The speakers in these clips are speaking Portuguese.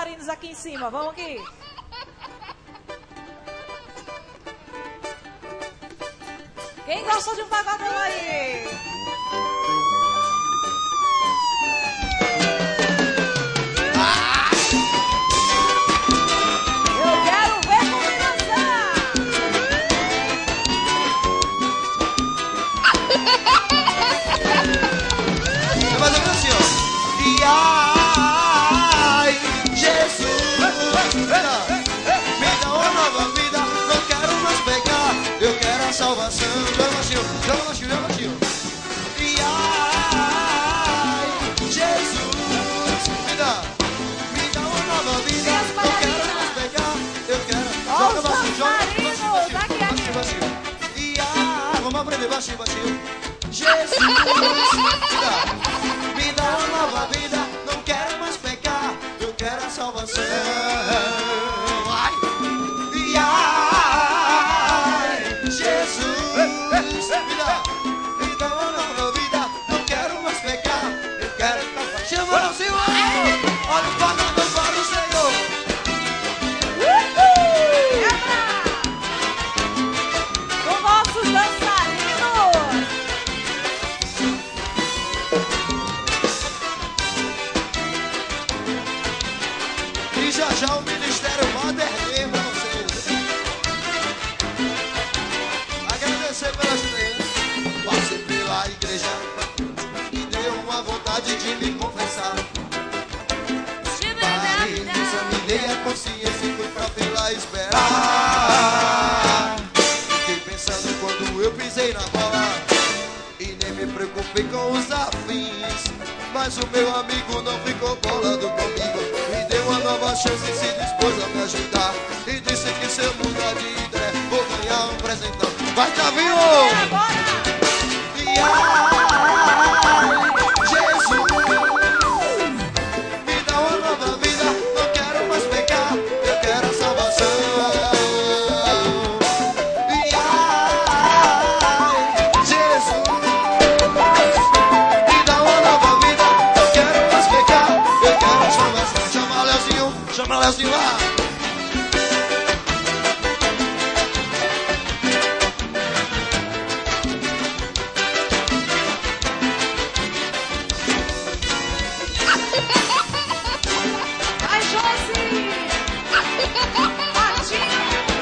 dançarinos aqui em cima. Vamos aqui. Quem gosta de um pagodão aí? Eu quero ver como dançar. É mais ou menos assim, ó. E ai, Jesus, me dá uma nova vida, não quero mais pecar, eu quero a salvação. Joga baixinho, joga baixinho, joga baixinho. E ai, Jesus, me dá uma nova vida, não quero mais pecar, eu quero. Joga baixinho, joga baixinho, baixinho, baixinho. E ai, vamos aprender baixinho, baixinho. Jesus, me dá uma nova vida, não quero mais pecar, eu quero a salvação. Ai. E ai, Jesus, me dá uma nova vida, não quero mais pecar, eu quero. Chama o Senhor, olha o pagodão para o Senhor. Com nossos dançarinos. E já já o ministério vai derreter pra vocês. Agradecer pela ajuda. Passei pela igreja e deu uma vontade de me confessar. Parei, examinei a consciência e fui pra fila esperar. Fiquei pensando quando eu pisei na bola e nem me preocupei com os afins. Mas o meu amigo não ficou bolado comigo, me deu uma nova chance e se dispôs a me ajudar. E disse que se eu mudar de ideia vou ganhar um presentão. Vai, Tavinho! E ai, Jesus, me dá uma nova vida, não quero mais pecar, eu quero a salvação. E ai, Jesus, me dá uma nova vida, não quero mais pecar, eu quero a salvação. Chama Léozinho lá. Vai, Josi! Ratinho!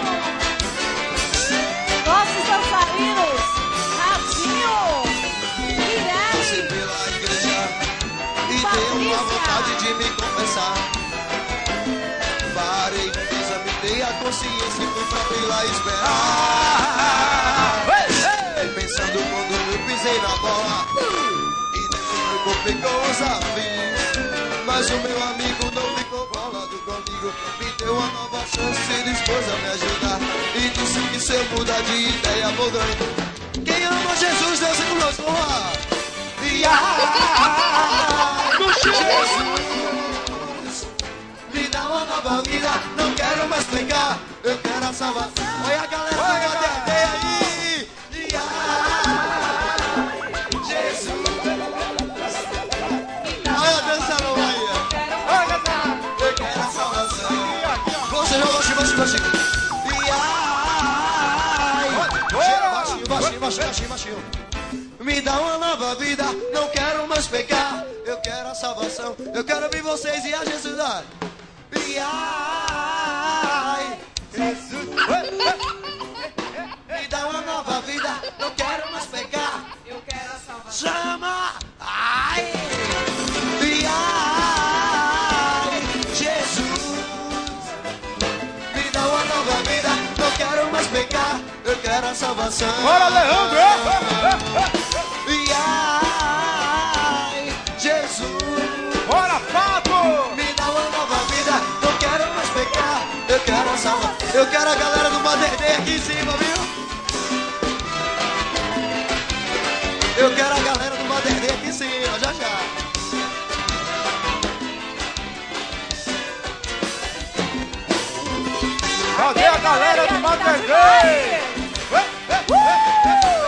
Nossos dançarinos! Ratinho! Passei Guilherme! pela igreja e deu uma vontade de me confessar. Parei, examinei a consciência e fui pra fila esperar. Fiquei pensando quando eu pisei na bola e nem me preocupei com os afins. Mas o meu amigo não ficou bolado comigo, me deu uma nova chance e dispôs a me ajudar. E disse que se eu mudar de ideia vou ganhar. Quem ama Jesus, dança conosco, vamos lá. E ai, Jesus, me dá uma nova vida, não quero mais pecar, eu quero a salvação. Olha a galera do Baterté aí. E ai, Jesus, olha a dança nova aí. Eu quero a salvação. Você joga baixinho, baixinho, baixinho. E ai, baixinho, baixinho, baixinho, baixinho, baixinho. Me dá uma nova vida, não quero mais pecar, eu quero a salvação. Eu quero ouvir vocês e a Jesus. E ai, Jesus, me dá uma nova vida, não quero mais pecar, Eu quero a salvação. chama, ai, e ai, Jesus, me dá uma nova vida, não quero mais pecar, eu quero a salvação. Bora, Leandro! E ai, Jesus, Bora, Pato! me dá uma nova vida, não quero mais pecar, eu quero a salvação. Eu quero a galera do Baterté aqui em cima, viu? Eu quero a galera do Baterté aqui em cima, já já. Cadê a galera do Baterté?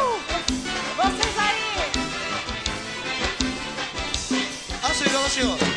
Vocês aí! Assim, ó.